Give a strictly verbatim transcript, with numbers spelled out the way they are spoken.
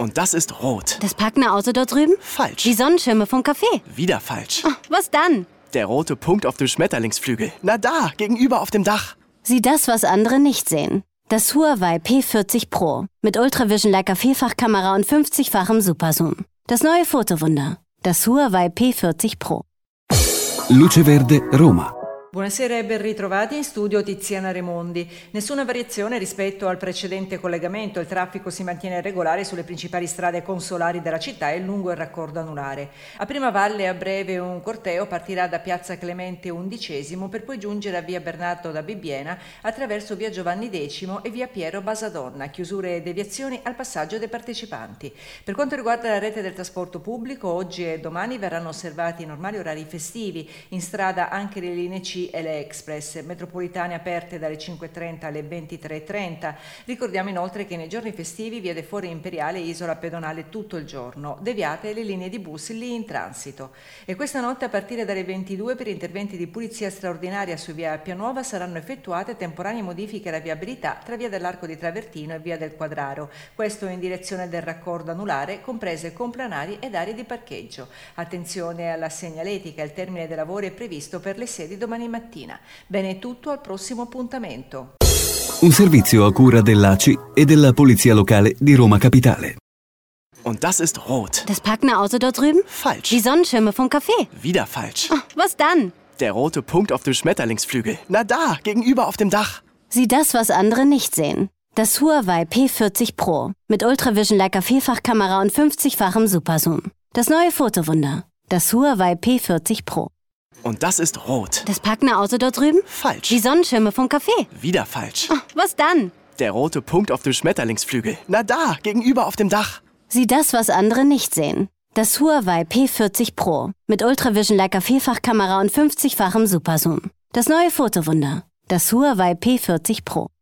Und das ist rot. Das parkende Auto dort drüben? Falsch. Die Sonnenschirme vom Café? Wieder falsch. Oh, was dann? Der rote Punkt auf dem Schmetterlingsflügel. Na da, gegenüber auf dem Dach. Sieh das, was andere nicht sehen. Das Huawei P vierzig Pro mit Ultravision Leica Vielfachkamera und fünfzigfachem Superzoom. Das neue Fotowunder. Das Huawei P vierzig Pro. Luce Verde, Roma. Buonasera e ben ritrovati in studio Tiziana Remondi. Nessuna variazione rispetto al precedente collegamento, il traffico si mantiene regolare sulle principali strade consolari della città e lungo il raccordo anulare. A Primavalle a breve un corteo partirà da piazza Clemente undicesimo per poi giungere a via Bernardo da Bibbiena attraverso via Giovanni decimo e via Piero Basadonna, chiusure e deviazioni al passaggio dei partecipanti. Per quanto riguarda la rete del trasporto pubblico, oggi e domani verranno osservati i normali orari festivi, in strada anche le linee C e le Express, metropolitane aperte dalle cinque e trenta alle ventitré e trenta. Ricordiamo inoltre che nei giorni festivi via De Fore Imperiale e Isola Pedonale tutto il giorno, deviate le linee di bus lì in transito. E questa notte a partire dalle ventidue per interventi di pulizia straordinaria su via Pianuova saranno effettuate temporanee modifiche alla viabilità tra via dell'Arco di Travertino e via del Quadraro, questo in direzione del raccordo anulare, comprese complanari ed aree di parcheggio. Attenzione alla segnaletica, il termine dei lavori è previsto per le sedi domani mattina. Bene, è tutto, al prossimo appuntamento. Un servizio a cura dell'A C I e della Polizia Locale di Roma Capitale. Und das ist rot. Das parkende Auto dort drüben? Falsch. Die Sonnenschirme vom Café? Wieder falsch. Oh, was dann? Der rote Punkt auf dem Schmetterlingsflügel. Na da, gegenüber auf dem Dach. Sieh das, was andere nicht sehen. Das Huawei P vierzig Pro mit Ultravision Leica Vielfachkamera und fünfzigfachem Superzoom. Das neue Fotowunder. Das Huawei P vierzig Pro. Und das ist rot. Das parkende Auto dort drüben? Falsch. Die Sonnenschirme vom Café? Wieder falsch. Oh, was dann? Der rote Punkt auf dem Schmetterlingsflügel. Na da, gegenüber auf dem Dach. Sieh das, was andere nicht sehen. Das Huawei P vierzig Pro mit Ultravision Leica Vielfachkamera und fünfzigfachem Superzoom. Das neue Fotowunder. Das Huawei P vierzig Pro.